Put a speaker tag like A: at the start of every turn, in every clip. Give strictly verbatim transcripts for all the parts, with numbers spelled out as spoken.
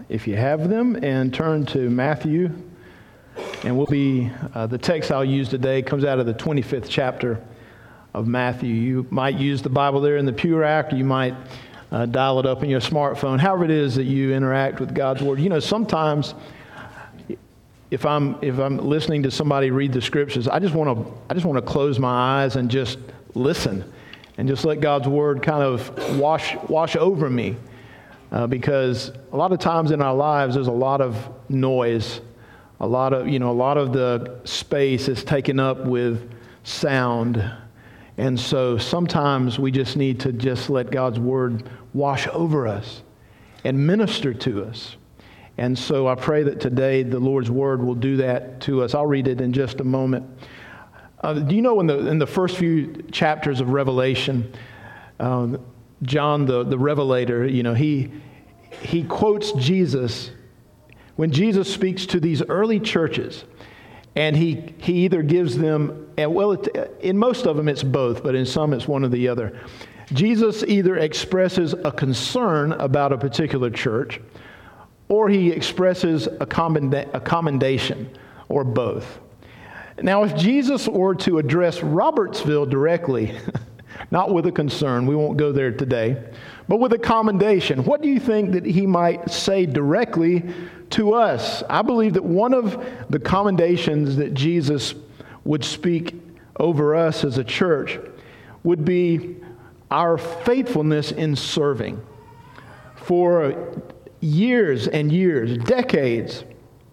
A: if you have them, and turn to Matthew. And we'll be, uh, the text I'll use today comes out of the twenty-fifth chapter of Matthew. You might use the Bible there in the pew rack, or you might uh, dial it up in your smartphone, however it is that you interact with God's Word. You know, sometimes if I'm if I'm listening to somebody read the Scriptures, I just want to I just want to close my eyes and just listen, and just let God's Word kind of wash wash over me, uh, because a lot of times in our lives there's a lot of noise, a lot of you know a lot of the space is taken up with sound, and so sometimes we just need to just let God's Word wash over us and minister to us. And so I pray that today the Lord's Word will do that to us. I'll read it in just a moment. Uh, do you know in the in the first few chapters of Revelation, uh, John the, the Revelator, you know, he he quotes Jesus when Jesus speaks to these early churches, and he he either gives them, and well, it, in most of them it's both, but in some it's one or the other. Jesus either expresses a concern about a particular church, or he expresses a, commenda- a commendation, or both. Now, if Jesus were to address Robertsville directly, not with a concern, we won't go there today, but with a commendation, what do you think that he might say directly to us? I believe that one of the commendations that Jesus would speak over us as a church would be our faithfulness in serving. For years and years, decades,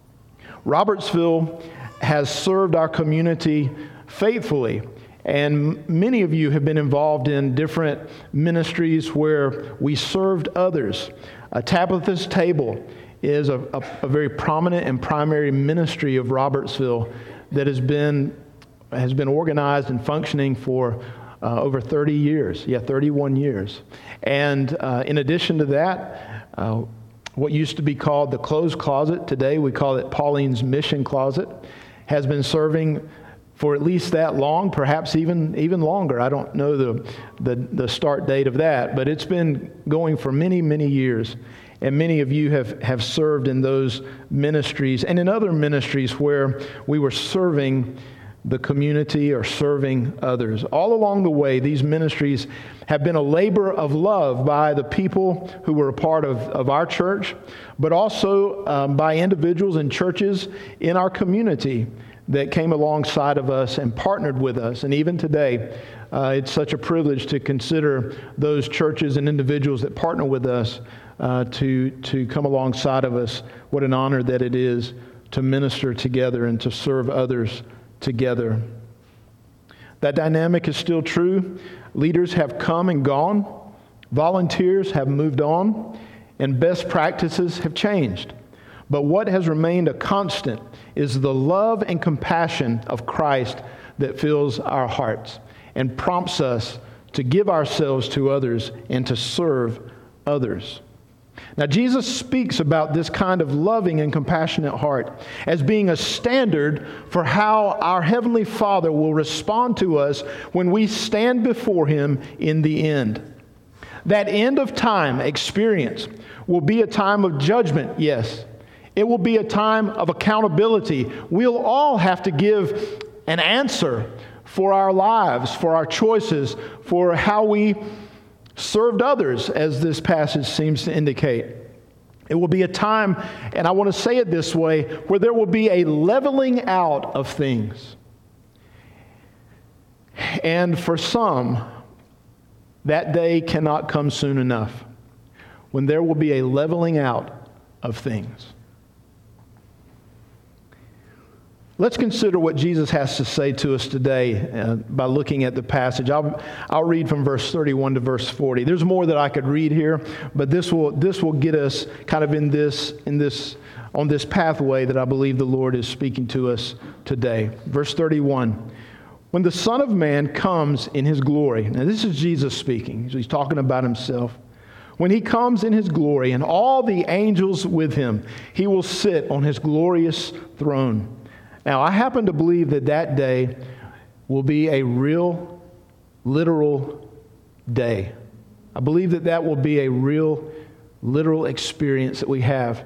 A: Robertsville has served our community faithfully. And many of you have been involved in different ministries where we served others. Uh, Tabitha's Table is a, a, a very prominent and primary ministry of Robertsville that has been has been organized and functioning for uh, over thirty years. Yeah, thirty-one years. And uh, in addition to that, uh, what used to be called the Clothes Closet, today we call it Pauline's Mission Closet, has been serving for at least that long, perhaps even even longer. I don't know the, the, the start date of that, but it's been going for many, many years. And many of you have, have served in those ministries and in other ministries where we were serving the community or serving others. All along the way, these ministries have been a labor of love by the people who were a part of, of our church, but also um, by individuals and churches in our community that came alongside of us and partnered with us. And even today, uh, it's such a privilege to consider those churches and individuals that partner with us uh, to, to come alongside of us. What an honor that it is to minister together and to serve others together. That dynamic is still true. Leaders have come and gone. Volunteers have moved on. And best practices have changed. But what has remained a constant is the love and compassion of Christ that fills our hearts and prompts us to give ourselves to others and to serve others. Now, Jesus speaks about this kind of loving and compassionate heart as being a standard for how our Heavenly Father will respond to us when we stand before Him in the end. That end of time experience will be a time of judgment, yes. It will be a time of accountability. We'll all have to give an answer for our lives, for our choices, for how we served others, as this passage seems to indicate. It will be a time, and I want to say it this way, where there will be a leveling out of things. And for some, that day cannot come soon enough, when there will be a leveling out of things. Let's consider what Jesus has to say to us today uh, by looking at the passage. I'll, I'll read from verse thirty-one to verse forty. There's more that I could read here, but this will this will get us kind of in this in this on this pathway that I believe the Lord is speaking to us today. Verse thirty-one. When the Son of Man comes in His glory. Now this is Jesus speaking. He's talking about Himself. When He comes in His glory and all the angels with Him, He will sit on His glorious throne. Now, I happen to believe that that day will be a real, literal day. I believe that that will be a real, literal experience that we have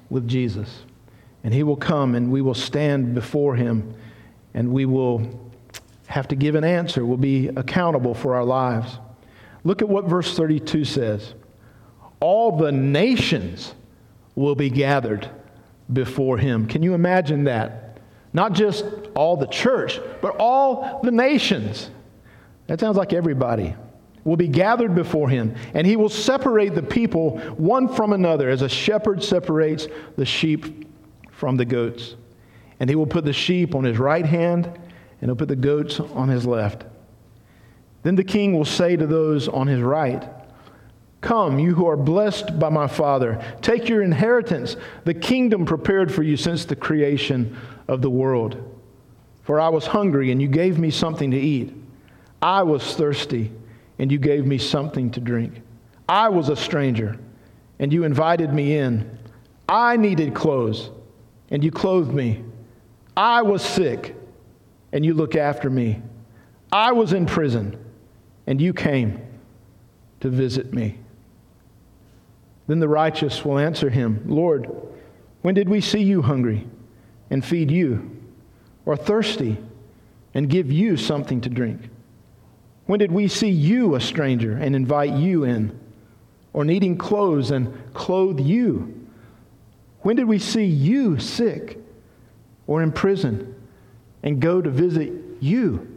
A: with Jesus. And he will come and we will stand before him and we will have to give an answer. We'll be accountable for our lives. Look at what verse thirty-two says. All the nations will be gathered before him. Can you imagine that? Not just all the church, but all the nations. That sounds like everybody will be gathered before him, and he will separate the people one from another as a shepherd separates the sheep from the goats. And he will put the sheep on his right hand, and he'll put the goats on his left. Then the king will say to those on his right, "Come, you who are blessed by my Father, take your inheritance, the kingdom prepared for you since the creation of the world. For I was hungry, and you gave me something to eat. I was thirsty, and you gave me something to drink. I was a stranger, and you invited me in. I needed clothes, and you clothed me. I was sick, and you looked after me. I was in prison, and you came to visit me." Then the righteous will answer him, "Lord, when did we see you hungry and feed you, or thirsty and give you something to drink? When did we see you a stranger and invite you in, or needing clothes and clothe you? When did we see you sick or in prison and go to visit you?"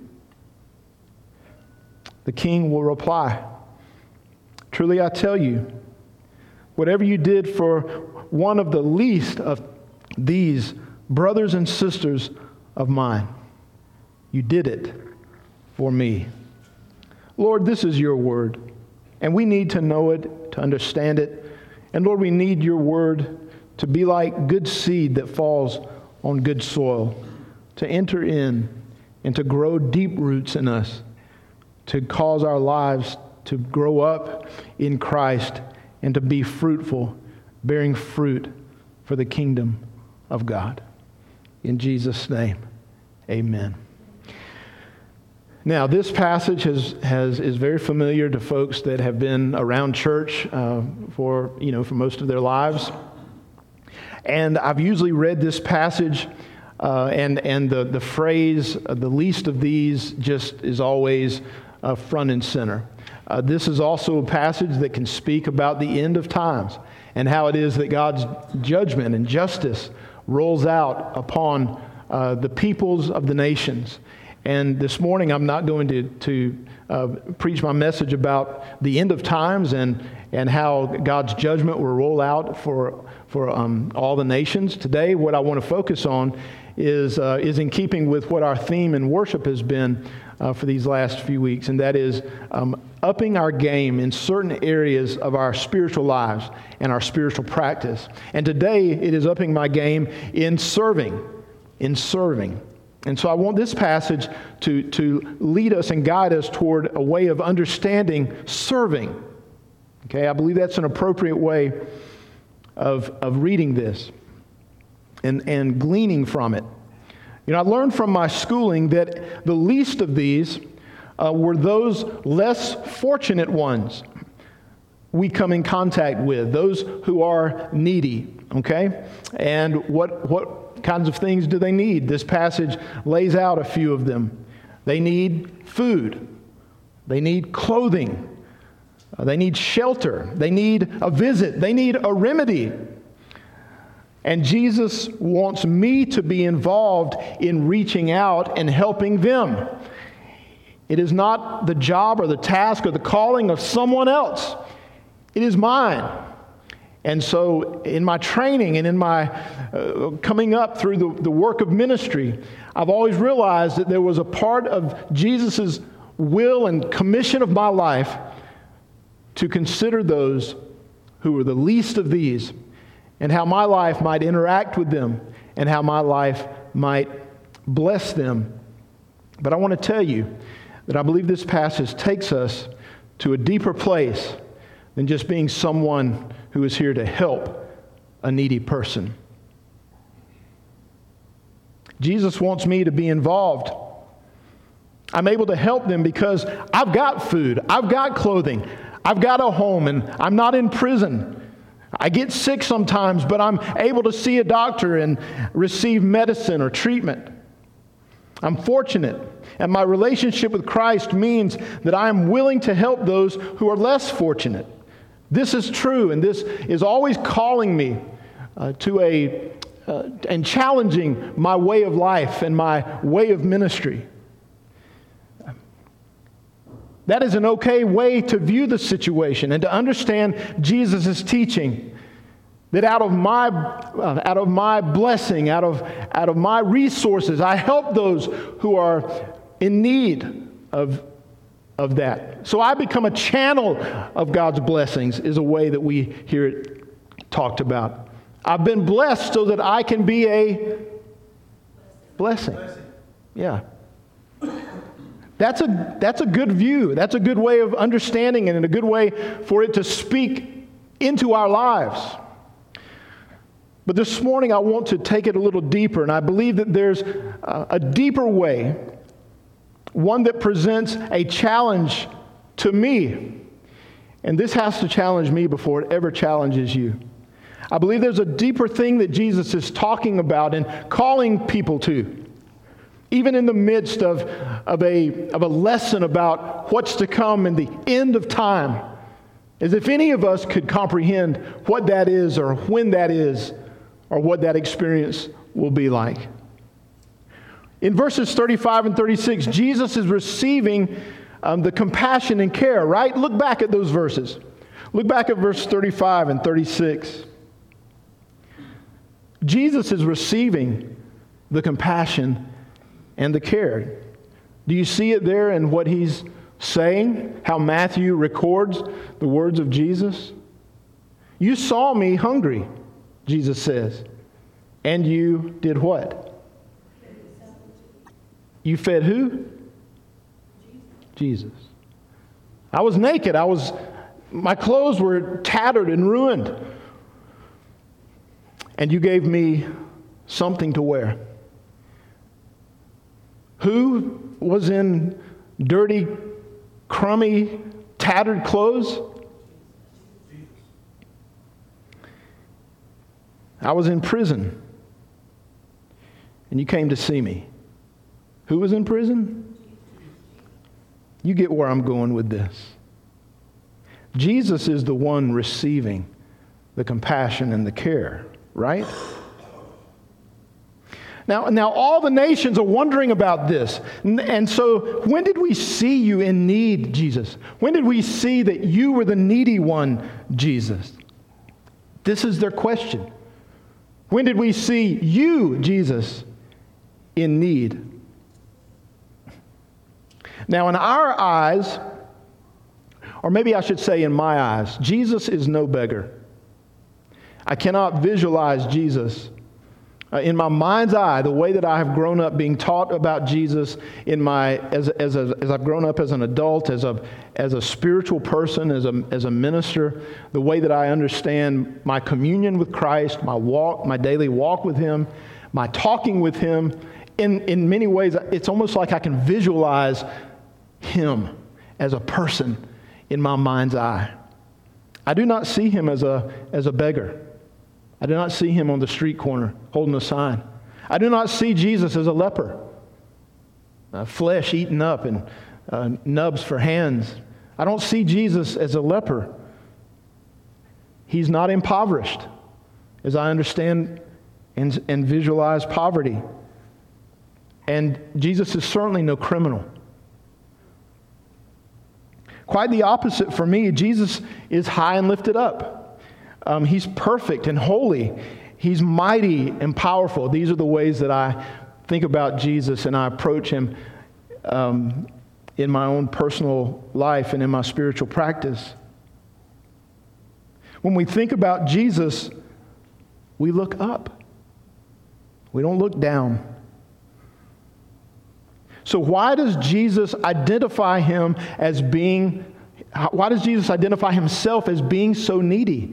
A: The king will reply, "Truly I tell you, whatever you did for one of the least of these brothers and sisters of mine, you did it for me." Lord, this is your word, and we need to know it, to understand it. And Lord, we need your word to be like good seed that falls on good soil, to enter in and to grow deep roots in us, to cause our lives to grow up in Christ and to be fruitful, bearing fruit for the kingdom of God. In Jesus' name, amen. Now, this passage has, has is very familiar to folks that have been around church uh, for, you know, for most of their lives. And I've usually read this passage, uh, and, and the, the phrase, uh, the least of these, just is always uh, front and center. Uh, this is also a passage that can speak about the end of times and how it is that God's judgment and justice rolls out upon uh, the peoples of the nations. And this morning, I'm not going to, to uh, preach my message about the end of times and, and how God's judgment will roll out for, for um, all the nations. Today, what I want to focus on is, uh, is in keeping with what our theme in worship has been uh, for these last few weeks, and that is um, upping our game in certain areas of our spiritual lives and our spiritual practice. And today, it is upping my game in serving, in serving. And so I want this passage to, to lead us and guide us toward a way of understanding serving. Okay, I believe that's an appropriate way of, of reading this and, and gleaning from it. You know, I learned from my schooling that the least of these uh, were those less fortunate ones we come in contact with, those who are needy, okay? And what what kinds of things do they need? This passage lays out a few of them. They need food. They need clothing. Uh, they need shelter. They need a visit. They need a remedy. And Jesus wants me to be involved in reaching out and helping them. It is not the job or the task or the calling of someone else. It is mine. And so in my training and in my uh, coming up through the, the work of ministry, I've always realized that there was a part of Jesus' will and commission of my life to consider those who were the least of these and how my life might interact with them and how my life might bless them. But I want to tell you that I believe this passage takes us to a deeper place than just being someone who is here to help a needy person. Jesus wants me to be involved. I'm able to help them because I've got food, I've got clothing, I've got a home, and I'm not in prison. I get sick sometimes, but I'm able to see a doctor and receive medicine or treatment. I'm fortunate, and my relationship with Christ means that I am willing to help those who are less fortunate. This is true, and this is always calling me uh, to a uh, and challenging my way of life and my way of ministry. That is an okay way to view the situation and to understand Jesus' teaching. That out of my uh, out of my blessing, out of out of my resources, I help those who are in need of of that. So I become a channel of God's blessings, is a way that we hear it talked about. I've been blessed so that I can be a blessing. Yeah. That's a that's a good view. That's a good way of understanding it, and a good way for it to speak into our lives. But this morning I want to take it a little deeper, and I believe that there's a, a deeper way, one that presents a challenge to me. And this has to challenge me before it ever challenges you. I believe there's a deeper thing that Jesus is talking about and calling people to. Even in the midst of, of, a, of a lesson about what's to come in the end of time, as if any of us could comprehend what that is or when that is or what that experience will be like. In verses thirty-five and thirty-six, Jesus is receiving um, the compassion and care, right? Look back at those verses. Look back at verse thirty-five and thirty-six. Jesus is receiving the compassion and the care. Do you see it there in what he's saying? How Matthew records the words of Jesus? You saw me hungry, Jesus says, and you did what? You fed who? Jesus. I was naked. I was, my clothes were tattered and ruined. And you gave me something to wear. Who was in dirty, crummy, tattered clothes? I was in prison, and you came to see me. Who was in prison? You get where I'm going with this. Jesus is the one receiving the compassion and the care, right? Now, now all the nations are wondering about this. And so when did we see you in need, Jesus? When did we see that you were the needy one, Jesus? This is their question. When did we see you, Jesus, in need? Now, in our eyes, or maybe I should say in my eyes, Jesus is no beggar. I cannot visualize Jesus. Uh, in my mind's eye, the way that I have grown up being taught about Jesus in my as as a, as I've grown up as an adult, as a as a spiritual person, as a as a minister, the way that I understand my communion with Christ, my walk, my daily walk with Him, my talking with Him, in in many ways, it's almost like I can visualize Him as a person in my mind's eye. I do not see Him as a as a beggar. I do not see Him on the street corner holding a sign. I do not see Jesus as a leper, uh, flesh eaten up and uh, nubs for hands. I don't see Jesus as a leper. He's not impoverished, as I understand and, and visualize poverty. And Jesus is certainly no criminal. Quite the opposite for me. Jesus is high and lifted up. Um, he's perfect and holy. He's mighty and powerful. These are the ways that I think about Jesus and I approach Him um, in my own personal life and in my spiritual practice. When we think about Jesus, we look up. We don't look down. So why does Jesus identify Him as being, why does Jesus identify Himself as being so needy?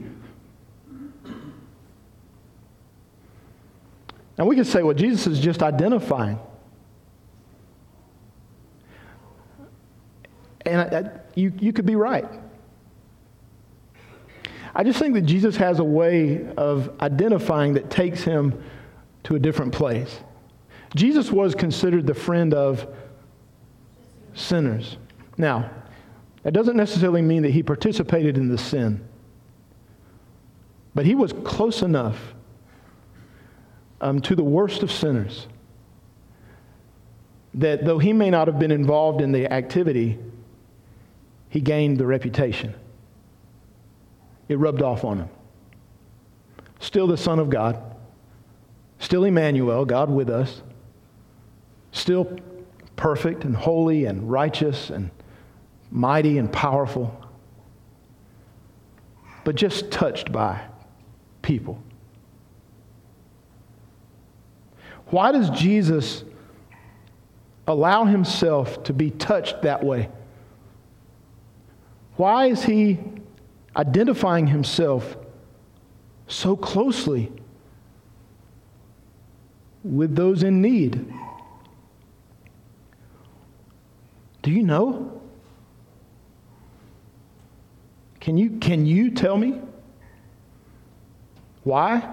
A: Now we could say, well, Jesus is just identifying. And I, I, you, you could be right. I just think that Jesus has a way of identifying that takes him to a different place. Jesus was considered the friend of sinners. Now, that doesn't necessarily mean that he participated in the sin, but he was close enough um, to the worst of sinners that though he may not have been involved in the activity, he gained the reputation. It rubbed off on him. Still the Son of God. Still Emmanuel, God with us. Still perfect and holy and righteous and mighty and powerful. But just touched by people. Why does Jesus allow himself to be touched that way? Why is he identifying himself so closely with those in need? Do you know? Can you, can you tell me why?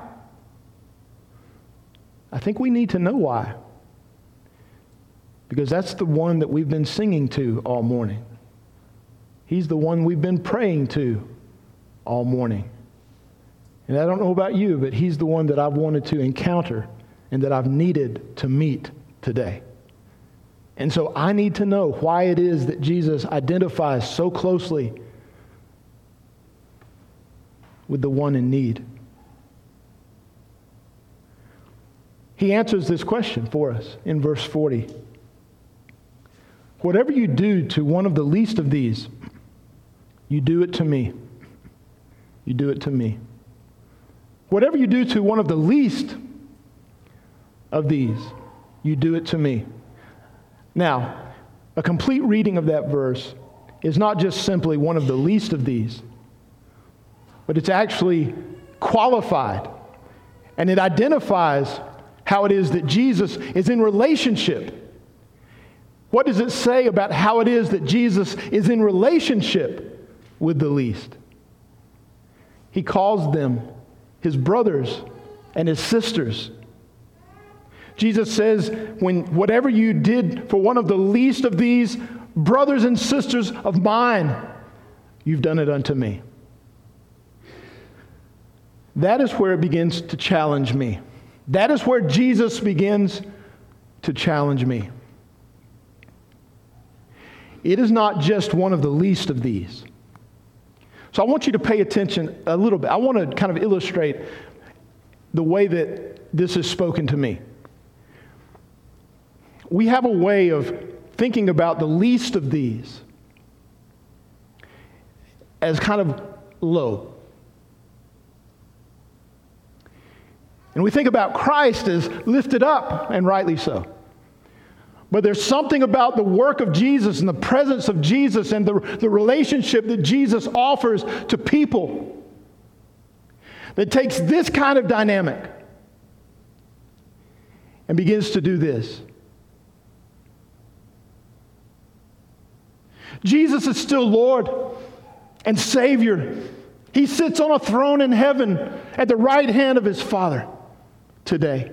A: I think we need to know why. Because that's the one that we've been singing to all morning. He's the one we've been praying to all morning. And I don't know about you, but he's the one that I've wanted to encounter and that I've needed to meet today. And so I need to know why it is that Jesus identifies so closely with the one in need. He answers this question for us in verse forty. Whatever you do to one of the least of these, you do it to me. You do it to me. Whatever you do to one of the least of these, you do it to me. Now, a complete reading of that verse is not just simply one of the least of these, but it's actually qualified, and it identifies how it is that Jesus is in relationship. What does it say about how it is that Jesus is in relationship with the least? He calls them his brothers and his sisters. Jesus says, when whatever you did for one of the least of these brothers and sisters of mine, you've done it unto me. That is where it begins to challenge me. That is where Jesus begins to challenge me. It is not just one of the least of these. So I want you to pay attention a little bit. I want to kind of illustrate the way that this is spoken to me. We have a way of thinking about the least of these as kind of low. And we think about Christ as lifted up, and rightly so. But there's something about the work of Jesus and the presence of Jesus and the, the relationship that Jesus offers to people that takes this kind of dynamic and begins to do this. Jesus is still Lord and Savior. He sits on a throne in heaven at the right hand of his Father today.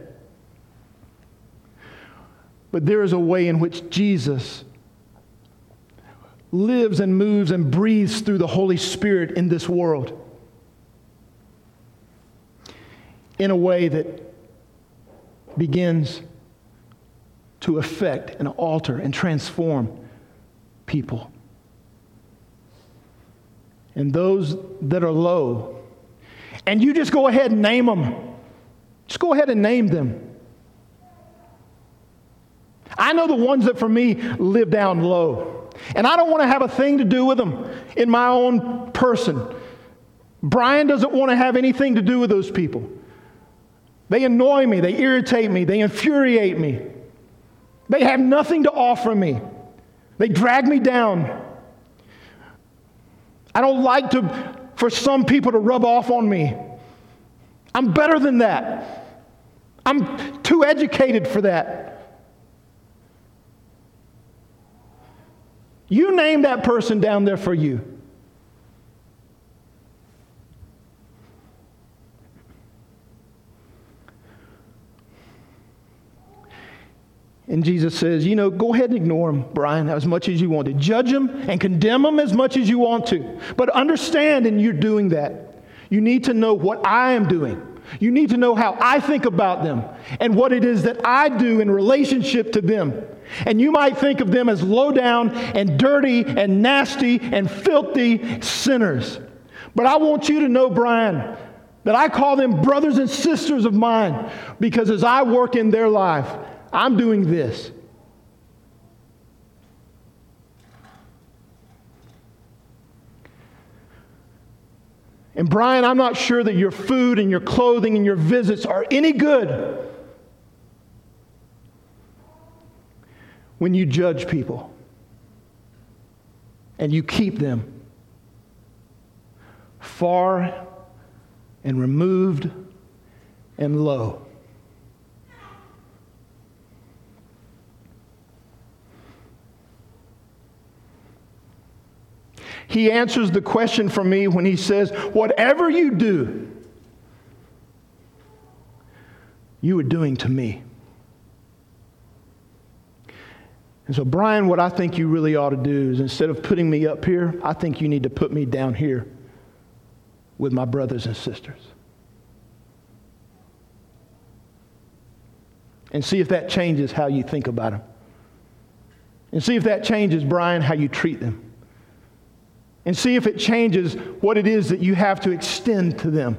A: But there is a way in which Jesus lives and moves and breathes through the Holy Spirit in this world in a way that begins to affect and alter and transform people. And those that are low, and you just go ahead and name them. Just go ahead and name them. I know the ones that for me live down low. And I don't want to have a thing to do with them in my own person. Brian doesn't want to have anything to do with those people. They annoy me. They irritate me. They infuriate me. They have nothing to offer me. They drag me down. I don't like to, for some people to rub off on me. I'm better than that. I'm too educated for that. You name that person down there for you. And Jesus says, you know, go ahead and ignore them, Brian, as much as you want to. Judge them and condemn them as much as you want to. But understand, and you're doing that, you need to know what I am doing. You need to know how I think about them and what it is that I do in relationship to them. And you might think of them as low down and dirty and nasty and filthy sinners. But I want you to know, Brian, that I call them brothers and sisters of mine, because as I work in their life, I'm doing this. And Brian, I'm not sure that your food and your clothing and your visits are any good when you judge people and you keep them far and removed and low. He answers the question for me when he says, whatever you do, you are doing to me. And so, Brian, what I think you really ought to do is, instead of putting me up here, I think you need to put me down here with my brothers and sisters. And see if that changes how you think about them. And see if that changes, Brian, how you treat them. And see if it changes what it is that you have to extend to them.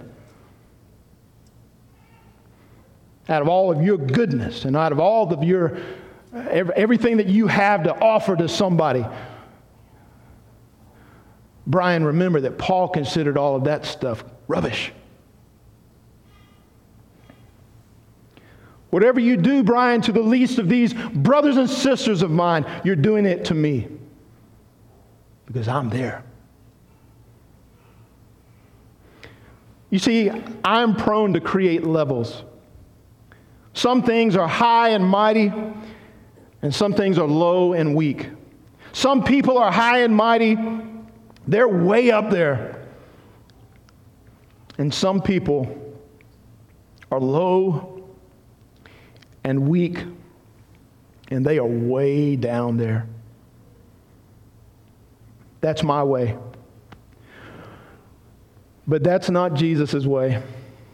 A: Out of all of your goodness and out of all of your, everything that you have to offer to somebody. Brian, remember that Paul considered all of that stuff rubbish. Whatever you do, Brian, to the least of these brothers and sisters of mine, you're doing it to me. Because I'm there. You see, I'm prone to create levels. Some things are high and mighty, and some things are low and weak. Some people are high and mighty, they're way up there. And some people are low and weak, and they are way down there. That's my way. But that's not Jesus' way.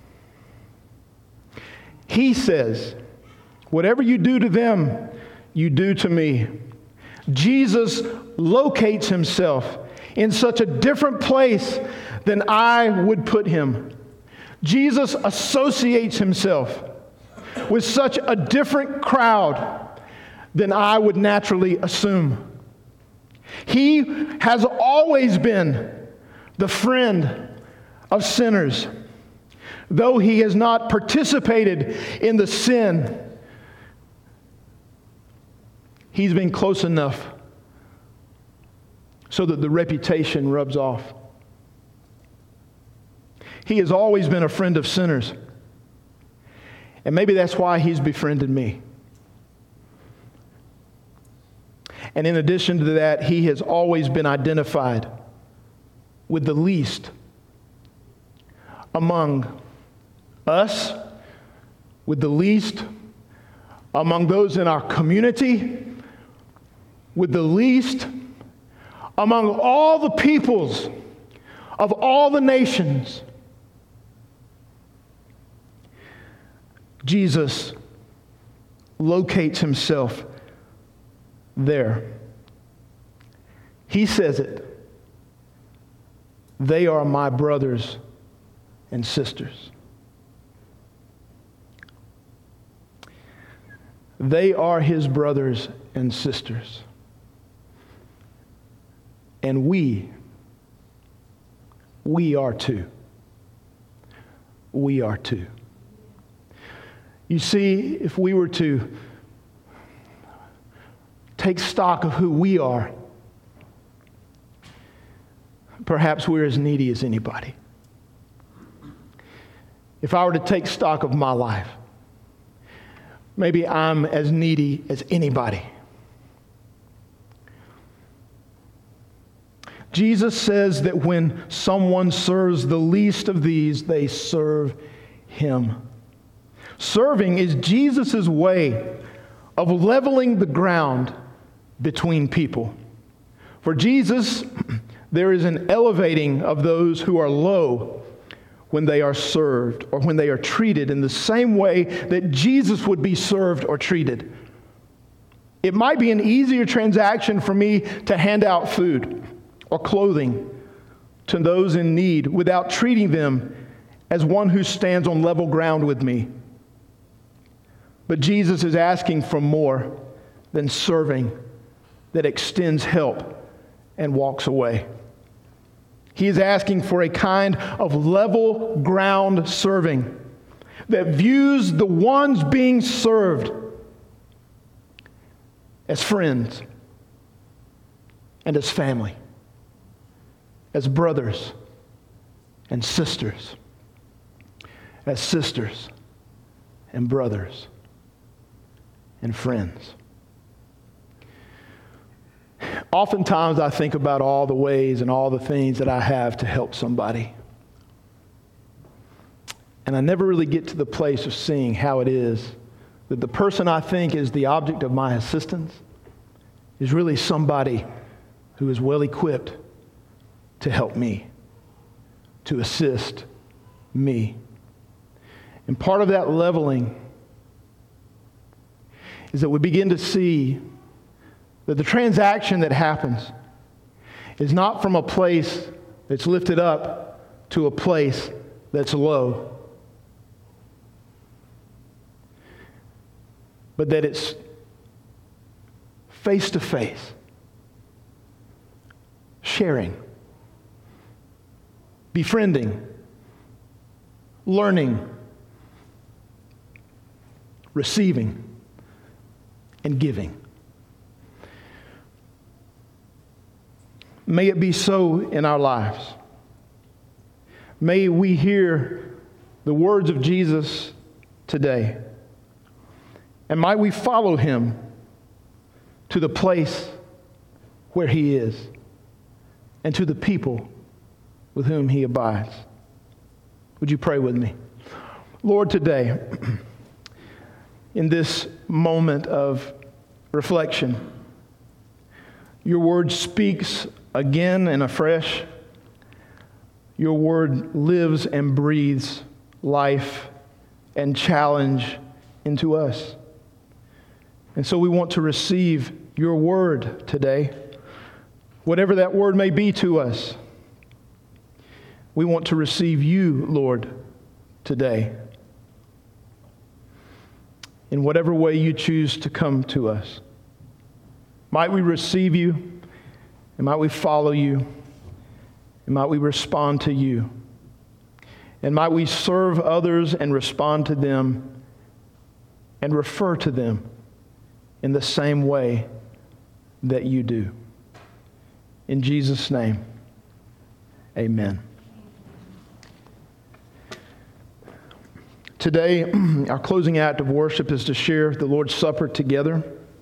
A: He says, whatever you do to them, you do to me. Jesus locates himself in such a different place than I would put him. Jesus associates himself with such a different crowd than I would naturally assume. He has always been the friend of sinners. Though he has not participated in the sin, he's been close enough so that the reputation rubs off. He has always been a friend of sinners. And maybe that's why he's befriended me. And in addition to that, he has always been identified with the least among us, with the least among those in our community, with the least among all the peoples of all the nations. Jesus locates himself there. He says it. They are my brothers and sisters. They are his brothers and sisters. And we, we are too. We are too. You see, if we were to take stock of who we are, perhaps we're as needy as anybody. If I were to take stock of my life, maybe I'm as needy as anybody. Jesus says that when someone serves the least of these, they serve him. Serving is Jesus' way of leveling the ground between people. For Jesus, there is an elevating of those who are low when they are served or when they are treated in the same way that Jesus would be served or treated. It might be an easier transaction for me to hand out food or clothing to those in need without treating them as one who stands on level ground with me. But Jesus is asking for more than serving that extends help and walks away. He is asking for a kind of level ground serving that views the ones being served as friends and as family, as brothers and sisters, as sisters and brothers and friends. Oftentimes I think about all the ways and all the things that I have to help somebody. And I never really get to the place of seeing how it is that the person I think is the object of my assistance is really somebody who is well equipped to help me, to assist me. And part of that leveling is that we begin to see that the transaction that happens is not from a place that's lifted up to a place that's low, but that it's face to face, sharing, befriending, learning, receiving, and giving. May it be so in our lives. May we hear the words of Jesus today. And might we follow him to the place where he is and to the people with whom he abides. Would you pray with me? Lord, today, in this moment of reflection, your word speaks again and afresh. Your word lives and breathes life and challenge into us. And so we want to receive your word today, whatever that word may be to us. We want to receive you, Lord, today, in whatever way you choose to come to us. Might we receive you, and might we follow you, and might we respond to you, and might we serve others and respond to them and refer to them in the same way that you do. In Jesus' name, amen. Today, our closing act of worship is to share the Lord's Supper together.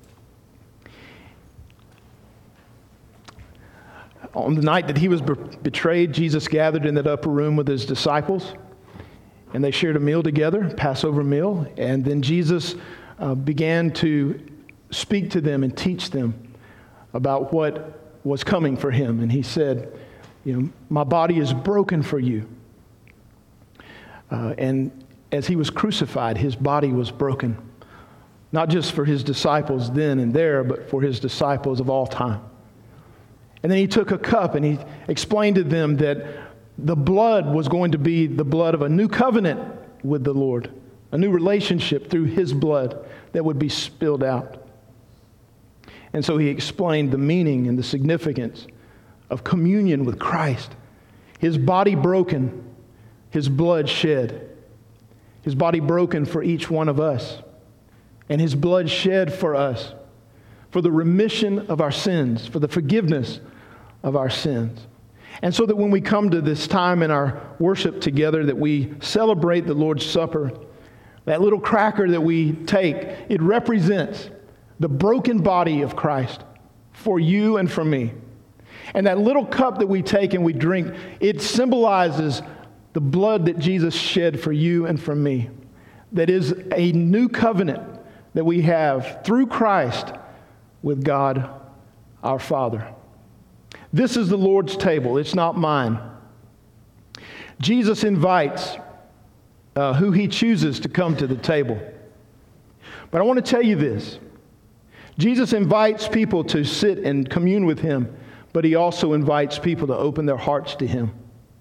A: On the night that he was betrayed, Jesus gathered in that upper room with his disciples, and they shared a meal together, Passover meal, and then Jesus uh, began to speak to them and teach them about what was coming for him. And he said, you know, my body is broken for you. Uh, and as he was crucified, his body was broken, not just for his disciples then and there, but for his disciples of all time. And then he took a cup and he explained to them that the blood was going to be the blood of a new covenant with the Lord, a new relationship through his blood that would be spilled out. And so he explained the meaning and the significance of communion with Christ. His body broken, his blood shed. His body broken for each one of us, and his blood shed for us, for the remission of our sins, for the forgiveness of our sins. And so that when we come to this time in our worship together, that we celebrate the Lord's Supper, that little cracker that we take, it represents the broken body of Christ for you and for me. And that little cup that we take and we drink, it symbolizes the blood that Jesus shed for you and for me. That is a new covenant that we have through Christ with God our Father. This is the Lord's table. It's not mine. Jesus invites uh, who he chooses to come to the table. But I want to tell you this. Jesus invites people to sit and commune with him, but he also invites people to open their hearts to him.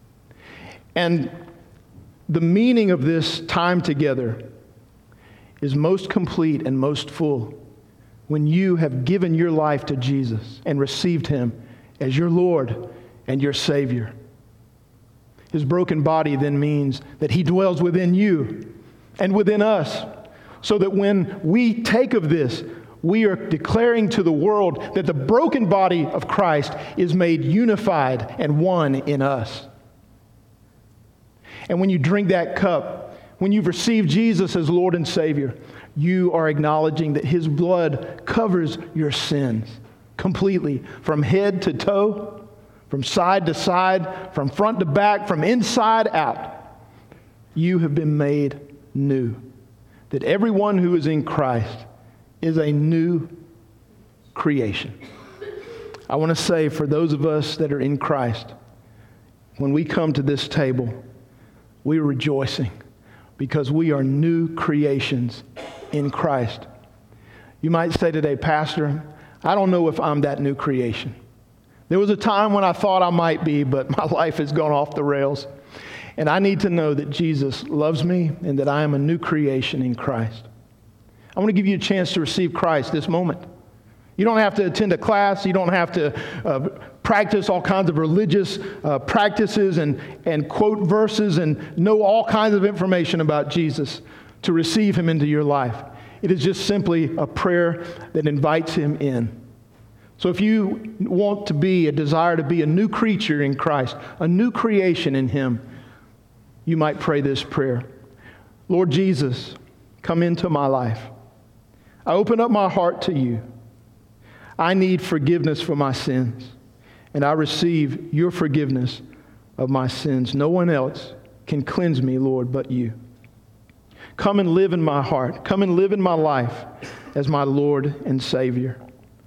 A: And the meaning of this time together is most complete and most full when you have given your life to Jesus and received him as your Lord and your Savior. His broken body then means that he dwells within you and within us, so that when we take of this, we are declaring to the world that the broken body of Christ is made unified and one in us. And when you drink that cup, when you've received Jesus as Lord and Savior, you are acknowledging that his blood covers your sins completely, from head to toe, from side to side, from front to back, from inside out. You have been made new. That everyone who is in Christ is a new creation. I want to say, for those of us that are in Christ, when we come to this table, we are rejoicing because we are new creations in Christ. You might say today, Pastor, I don't know if I'm that new creation. There was a time when I thought I might be, but my life has gone off the rails. And I need to know that Jesus loves me and that I am a new creation in Christ. I want to give you a chance to receive Christ this moment. You don't have to attend a class. You don't have to uh, practice all kinds of religious uh, practices and, and quote verses and know all kinds of information about Jesus to receive him into your life. It is just simply a prayer that invites him in. So if you want to be, a desire to be a new creature in Christ, a new creation in him, you might pray this prayer. Lord Jesus, come into my life. I open up my heart to you. I need forgiveness for my sins, and I receive your forgiveness of my sins. No one else can cleanse me, Lord, but you. Come and live in my heart. Come and live in my life as my Lord and Savior.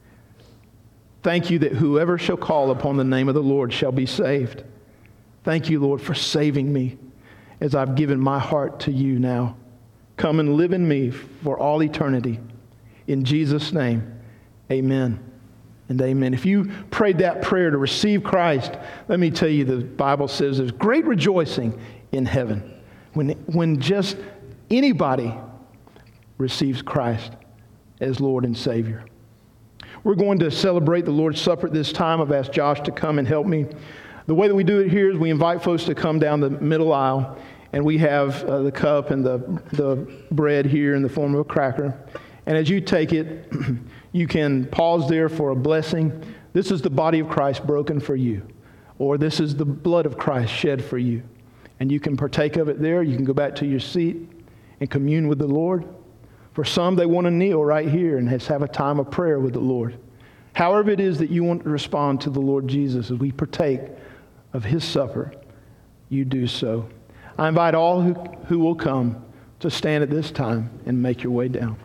A: Thank you that whoever shall call upon the name of the Lord shall be saved. Thank you, Lord, for saving me as I've given my heart to you now. Come and live in me for all eternity. In Jesus' name, amen and amen. If you prayed that prayer to receive Christ, let me tell you, the Bible says there's great rejoicing in heaven when, when just anybody receives Christ as Lord and Savior. We're going to celebrate the Lord's Supper at this time. I've asked Josh to come and help me. The way that we do it here is we invite folks to come down the middle aisle, and we have uh, the cup and the, the bread here in the form of a cracker. And as you take it, you can pause there for a blessing. This is the body of Christ broken for you, or this is the blood of Christ shed for you. And you can partake of it there. You can go back to your seat and commune with the Lord. For some, they want to kneel right here and have a time of prayer with the Lord. However it is that you want to respond to the Lord Jesus as we partake of his supper, you do so. I invite all who, who will come to stand at this time and make your way down.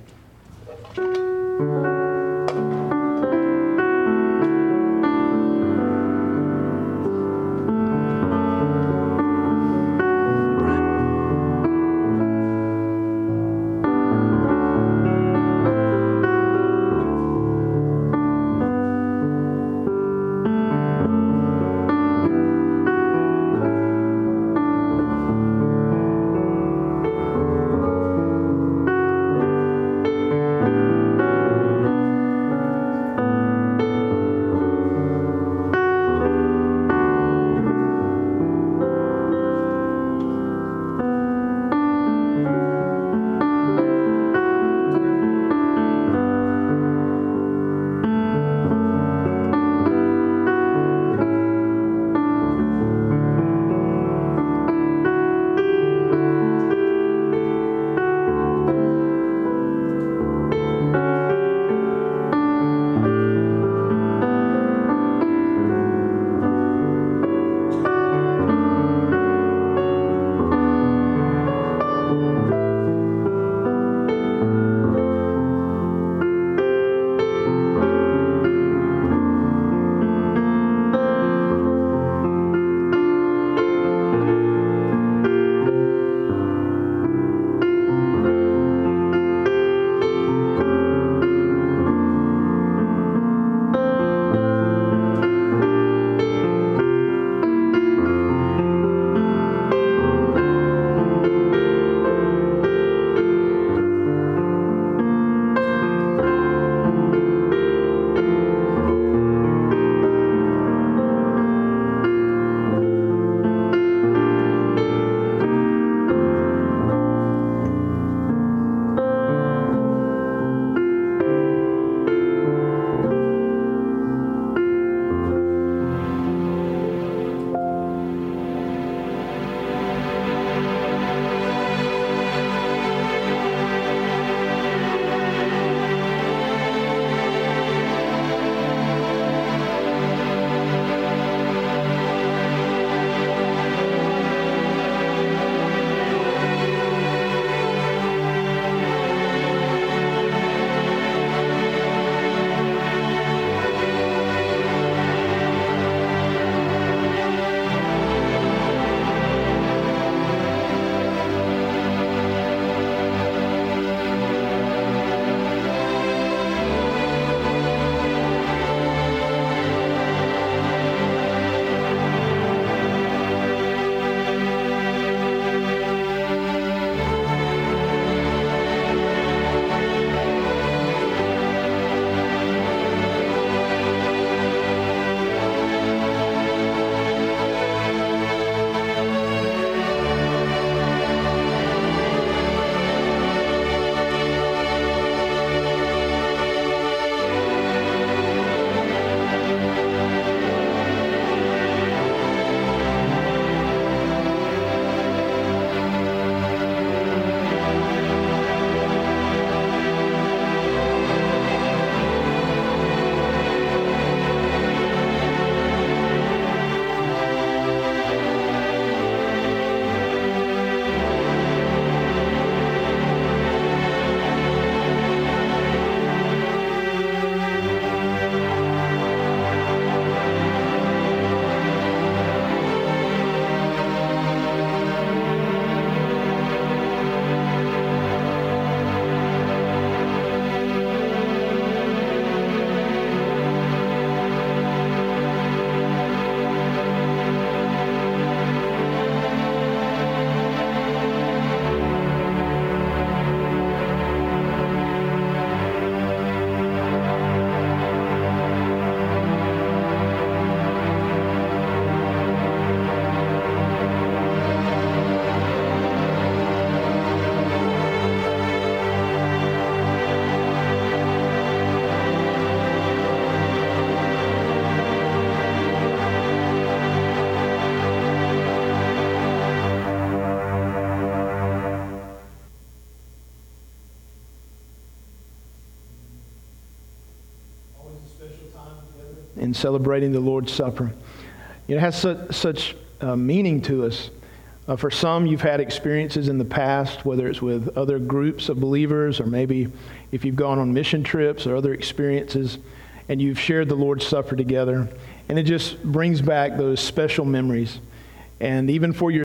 A: in celebrating the Lord's Supper. It has such, such uh, meaning to us. Uh, for some, you've had experiences in the past, whether it's with other groups of believers, or maybe if you've gone on mission trips or other experiences, and you've shared the Lord's Supper together, and it just brings back those special memories. And even for your